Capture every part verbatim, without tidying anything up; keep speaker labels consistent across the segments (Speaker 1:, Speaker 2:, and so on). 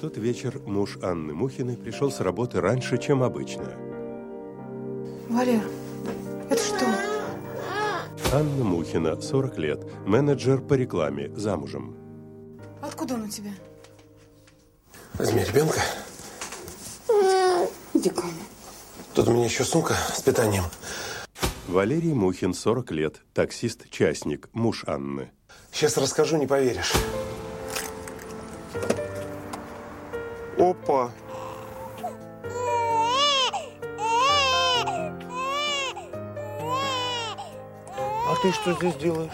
Speaker 1: тот вечер муж Анны Мухиной пришел с работы раньше, чем обычно.
Speaker 2: Валер, это что?
Speaker 1: Анна Мухина, сорок лет, менеджер по рекламе, замужем.
Speaker 2: Откуда он у тебя?
Speaker 3: Возьми ребенка.
Speaker 2: Иди ко мне.
Speaker 3: Тут у меня еще сумка с питанием.
Speaker 1: Валерий Мухин, сорок лет, таксист-частник, муж Анны.
Speaker 3: Сейчас расскажу, не поверишь. Опа! А ты что здесь делаешь?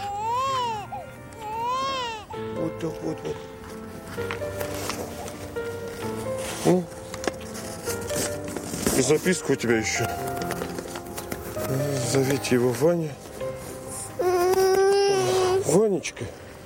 Speaker 3: Вот так вот вот. Ну? И записка у тебя еще. Зовите его Ваня. Ванечка.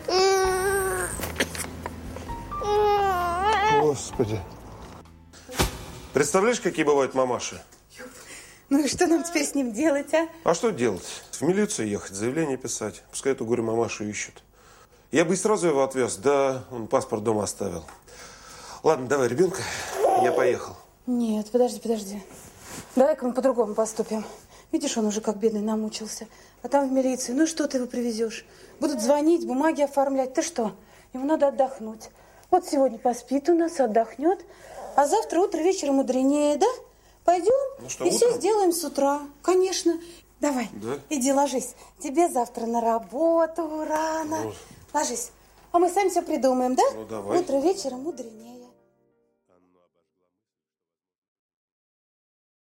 Speaker 3: Господи. Представляешь, какие бывают мамаши?
Speaker 2: Ну и что нам теперь с ним делать, а?
Speaker 3: А что делать? В милицию ехать, заявление писать. Пускай эту горе-мамашу ищут. Я бы и сразу его отвез. Да, он паспорт дома оставил. Ладно, давай ребенка. Я поехал.
Speaker 2: Нет, подожди, подожди. Давай-ка мы по-другому поступим. Видишь, он уже как бедный намучился. А там в милиции, ну и что ты его привезешь? Будут звонить, бумаги оформлять. Ты что? Ему надо отдохнуть. Вот сегодня поспит у нас, отдохнет. А завтра утро вечером мудренее, да? Пойдем
Speaker 3: Ну что,
Speaker 2: и
Speaker 3: утром?
Speaker 2: все сделаем с утра. Конечно. Давай,
Speaker 3: Да?
Speaker 2: иди ложись. Тебе завтра на работу рано.
Speaker 3: Ну.
Speaker 2: Ложись. А мы сами все придумаем, да?
Speaker 3: Ну, давай.
Speaker 2: Утро вечером мудренее.